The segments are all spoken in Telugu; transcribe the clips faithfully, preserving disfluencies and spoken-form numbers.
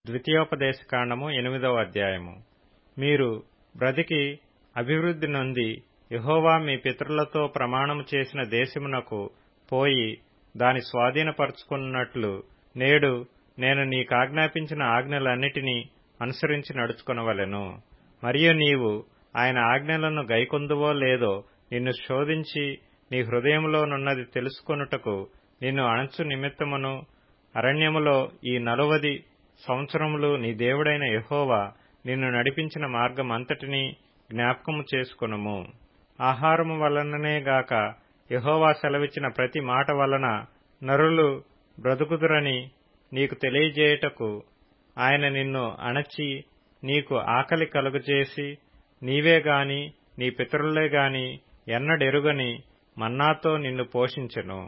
ద్వితీయోపదేశకాండము ఎనిమిదవ అధ్యాయము. మీరు బ్రతికి అభివృద్ధి నొంది యెహోవా మీ పితరులతో ప్రమాణము చేసిన దేశమునకు పోయి దాని స్వాధీనపరచుకున్నట్లు నేడు నేను నీకాజ్ఞాపించిన ఆజ్ఞలన్నిటినీ అనుసరించి నడుచుకొనవలెను. మరియు నీవు ఆయన ఆజ్ఞలను గైకొందువో లేదో నిన్ను శోధించి నీ హృదయములోనున్నది తెలుసుకొనుటకు నిన్ను అణచు నిమిత్తమును అరణ్యములో ఈ నలువది సంవత్సరములు నీ దేవుడైన యెహోవా నిన్ను నడిపించిన మార్గమంతటినీ జ్ఞాపకము చేసుకొనుము. ఆహారము వలననేగాక యెహోవా సెలవిచ్చిన ప్రతి మాట వలన నరులు బ్రతుకుదురని నీకు తెలియజేయుటకు ఆయన నిన్ను అణచి నీకు ఆకలి కలుగజేసి నీవే గాని నీ పితరులే గాని ఎన్నడెరుగని మన్నాతో నిన్ను పోషించెను.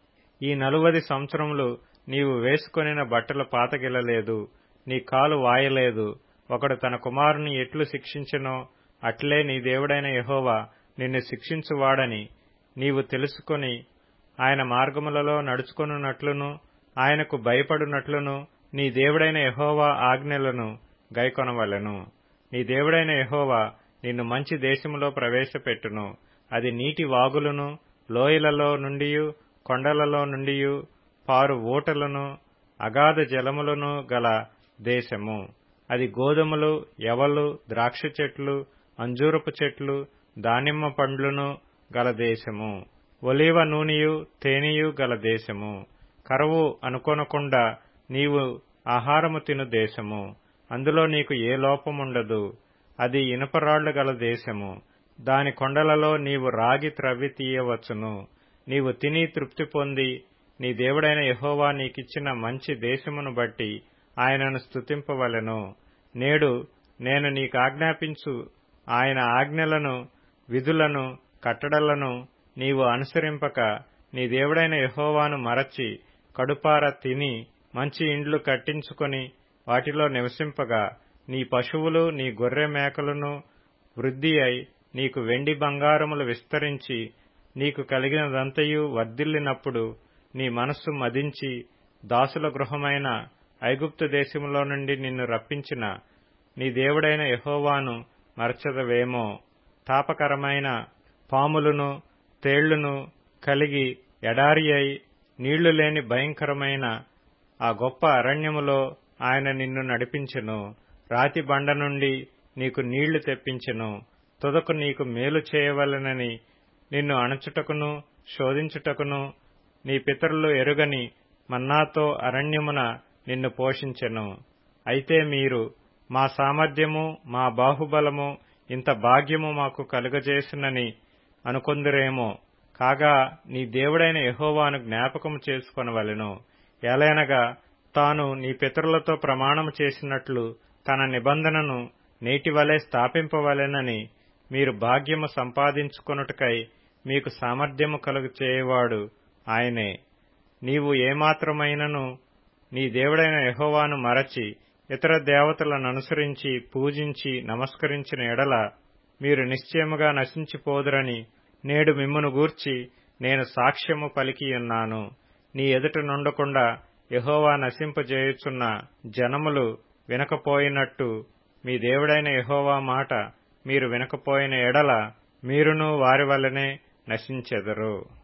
ఈ నలువది సంవత్సరములు నీవు వేసుకొనిన బట్టలు పాతగిలలేదు, నీ కాలు వాయలేదు. ఒకడు తన కుమారుని ఎట్లు శిక్షించెనో అట్లే నీ దేవుడైన యెహోవా నిన్ను శిక్షించువాడని నీవు తెలుసుకొని ఆయన మార్గములలో నడుచుకొనున్నట్లును ఆయనకు భయపడునట్లును నీ దేవుడైన యెహోవా ఆజ్ఞలను గైకొనవలెను. నీ దేవుడైన యెహోవా నిన్ను మంచి దేశములో ప్రవేశపెట్టును. అది నీటి వాగులను లోయలలో నుండియు కొండలలో నుండియు పారు ఊటలను అగాధ జలములను గల దేశము. అది గోధుమలు, యవలు, ద్రాక్ష చెట్లు, అంజూరపు చెట్లు, దానిమ్మ పండ్లును గల దేశము. ఒలీవ నూనెయు తేనెయు గల దేశము. కరువు అనుకొనకుండా నీవు ఆహారము తిను దేశము. అందులో నీకు ఏ లోపముండదు. అది ఇనుపరాళ్లు గల దేశము. దాని కొండలలో నీవు రాగి త్రవ్వి తీయవచ్చును. నీవు తిని తృప్తి పొంది నీ దేవుడైన యెహోవా నీకిచ్చిన మంచి దేశమును బట్టి ఆయనను స్తుతింపవలెను. నేడు నేను నీకాజ్ఞాపించు ఆయన ఆజ్ఞలను, విధులను, కట్టడలను నీవు అనుసరింపక నీ దేవుడైన యెహోవాను మరచి కడుపార తిని మంచి ఇండ్లు కట్టించుకొని వాటిలో నివసింపగా నీ పశువులు నీ గొర్రె మేకలను వృద్ధి అయి నీకు వెండి బంగారములు విస్తరించి నీకు కలిగినదంతయు వర్ధిల్లినప్పుడు నీ మనస్సు మదించి దాసుల గృహమైన ఐగుప్తు దేశములో నుండి నిన్ను రప్పించిన నీ దేవుడైన యెహోవాను మరచెదవేమో. తాపకరమైన పాములను తేళ్లును కలిగి ఎడారి అయి నీళ్లు లేని భయంకరమైన ఆ గొప్ప అరణ్యములో ఆయన నిన్ను నడిపించెను. రాతి బండ నుండి నీకు నీళ్లు తెప్పించెను. తుదకు నీకు మేలు చేయవలెనని నిన్ను అణచుటకును శోధించుటకును నీ పితరులు ఎరుగని మన్నాతో అరణ్యమున నిన్ను పోషించెను. అయితే మీరు మా సామర్థ్యము, మా బాహుబలము, ఇంత భాగ్యము మాకు కలుగజేసినని అనుకొందురేమో. కాగా నీ దేవుడైన యెహోవాను జ్ఞాపకము చేసుకొనవలెను. ఏలైనగా తాను నీ పితరులతో ప్రమాణము చేసినట్లు తన నిబంధనను నేటివలే స్థాపింపవలెనని మీరు భాగ్యము సంపాదించుకొనుటకై మీకు సామర్థ్యము కలుగ చేయువాడు ఆయనే. నీవు ఏమాత్రమైనను నీ దేవుడైన యెహోవాను మరచి ఇతర దేవతలను అనుసరించి పూజించి నమస్కరించిన ఎడల మీరు నిశ్చయముగా నశించిపోదురని నేడు మిమ్మును గూర్చి నేను సాక్ష్యము పలికియున్నాను. నీ ఎదుట నుండకుండా యెహోవా నశింపజేయుచున్న జనములు వినకపోయినట్టు మీ దేవుడైన యెహోవా మాట మీరు వినకపోయిన ఎడల మీరును వారి వల్లనే నశించెదరు.